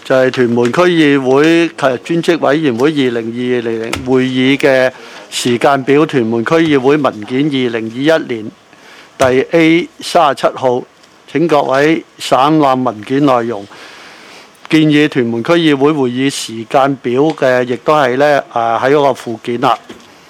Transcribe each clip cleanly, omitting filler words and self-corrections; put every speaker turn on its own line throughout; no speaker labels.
就係屯門區議會及專職委員會2020會議嘅時間表，屯門區議會文件2021年第 A37號，請各位省覽文件內容。建議屯門區議會會議時間表嘅，亦都係咧喺嗰個附件啦。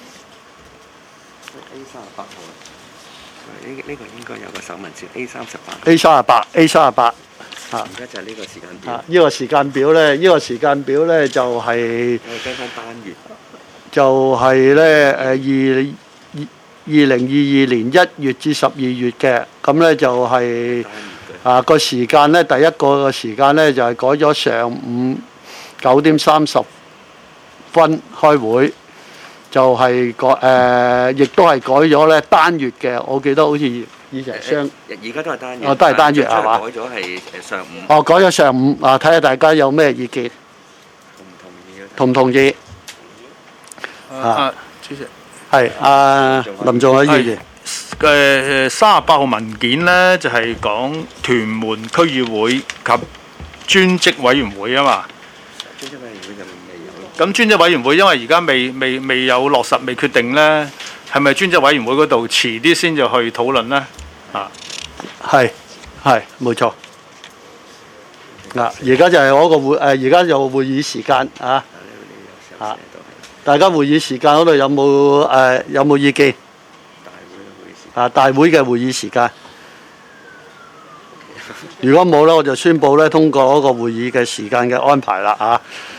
A38號，呢個應該有個手文字 A38。
A38。
而家就係呢個時間表。
呢個時間表咧，就係
跟翻單月。
就係咧2022年1月至12月嘅，咁咧就係個時間咧，第一個嘅時間咧就係改咗上午9點30分開會，就係亦都係改咗咧單月嘅，我記得好似以前
而家都係單月。
都係單月係嘛？
改咗係上午。
改咗上午睇下大家有咩意見，同唔同意？
主席
係林仲有議員。
38號文件呢，就係講屯門區議會及專職委員會啊嘛。
專職委員會就未有。
咁專職委員會因為而家未有落實，未決定呢，係咪專職委員會嗰度遲啲先至去討論呢？
係冇錯。而家就係嗰個會而家有會議時間大家會議時間嗰度有冇意見？大會嘅會議時間。如果冇咧，我就宣佈咧通過嗰個會議嘅時間嘅安排啦